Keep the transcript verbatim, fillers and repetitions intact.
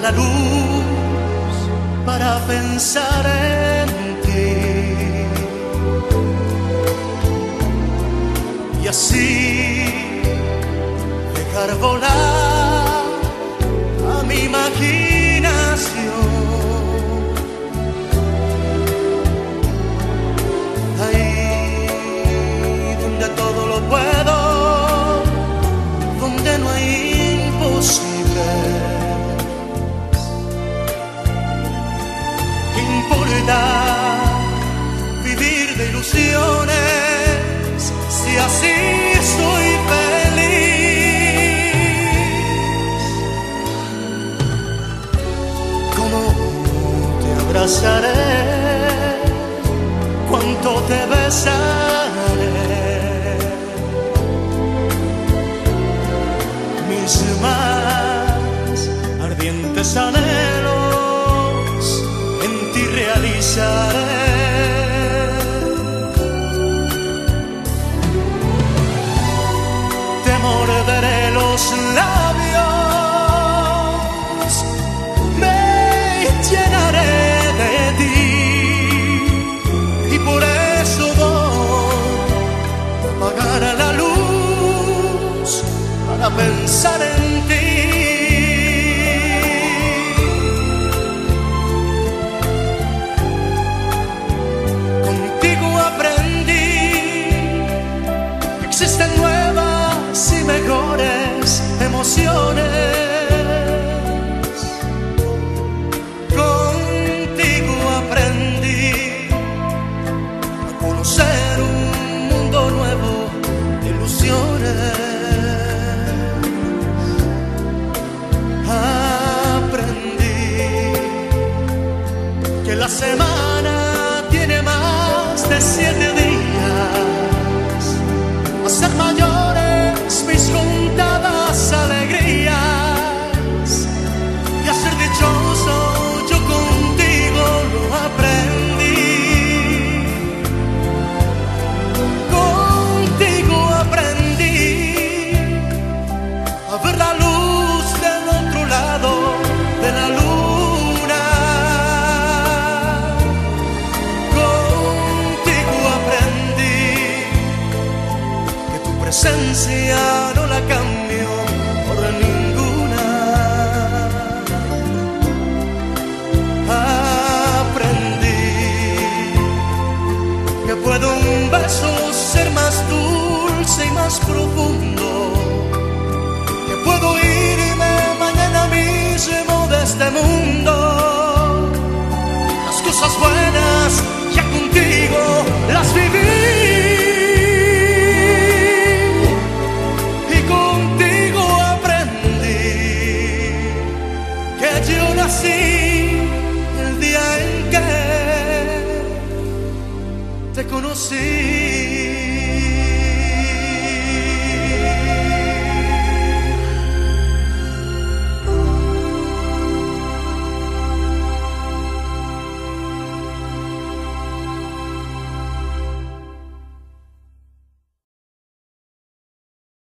la luz para pensar en ti y así dejar volar a mi imaginación. Ahí donde todo lo puedo, donde no hay imposibles. ¿Qué importa vivir de ilusiones si así soy feliz? ¿Cómo te abrazaré? ¿Cuánto te besaré? Mis más ardientes anhelos en ti realizaré. Te morderé los labios, me llenaré de ti y por eso voy a apagar la luz para pensar en ti. Contigo aprendí que existen nuevas y mejores emociones. Contigo aprendí a conocer un mundo nuevo de ilusiones. La semana tiene más de siete días, a ser mayores mis contadas alegrías y a ser dichoso yo contigo lo aprendí. Contigo aprendí a ver la luz del otro lado de la luz. Presencia no la cambio por ninguna. Aprendí que puede un beso ser más dulce y más profundo, que puedo irme mañana mismo de este mundo. Las cosas buenas ya contigo las viví. Yo nací el día en que te conocí.